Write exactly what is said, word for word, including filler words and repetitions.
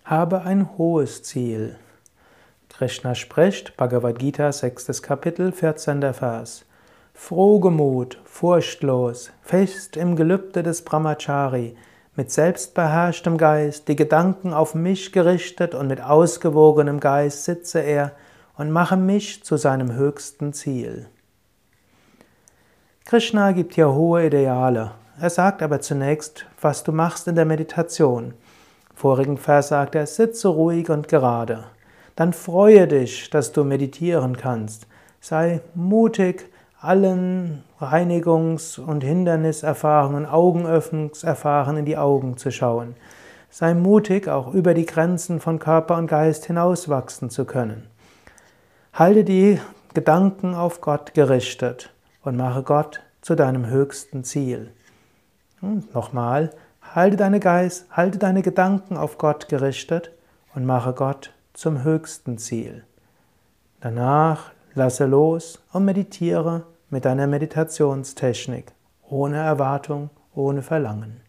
Habe ein hohes Ziel. Krishna spricht, Bhagavad Gita, sechstes Kapitel, vierzehnter Vers. Frohgemut, furchtlos, fest im Gelübde des Brahmachari, mit selbstbeherrschtem Geist, die Gedanken auf mich gerichtet und mit ausgewogenem Geist sitze er und mache mich zu seinem höchsten Ziel. Krishna gibt hier hohe Ideale. Er sagt aber zunächst, was du machst in der Meditation. Im vorigen Vers sagt er, sitze ruhig und gerade. Dann freue dich, dass du meditieren kannst. Sei mutig, allen Reinigungs- und Hinderniserfahrungen, Augenöffnungserfahrungen in die Augen zu schauen. Sei mutig, auch über die Grenzen von Körper und Geist hinauswachsen zu können. Halte die Gedanken auf Gott gerichtet und mache Gott zu deinem höchsten Ziel. Und nochmal, halte deine Geist, halte deine Gedanken auf Gott gerichtet und mache Gott zum höchsten Ziel. Danach lasse los und meditiere mit deiner Meditationstechnik, ohne Erwartung, ohne Verlangen.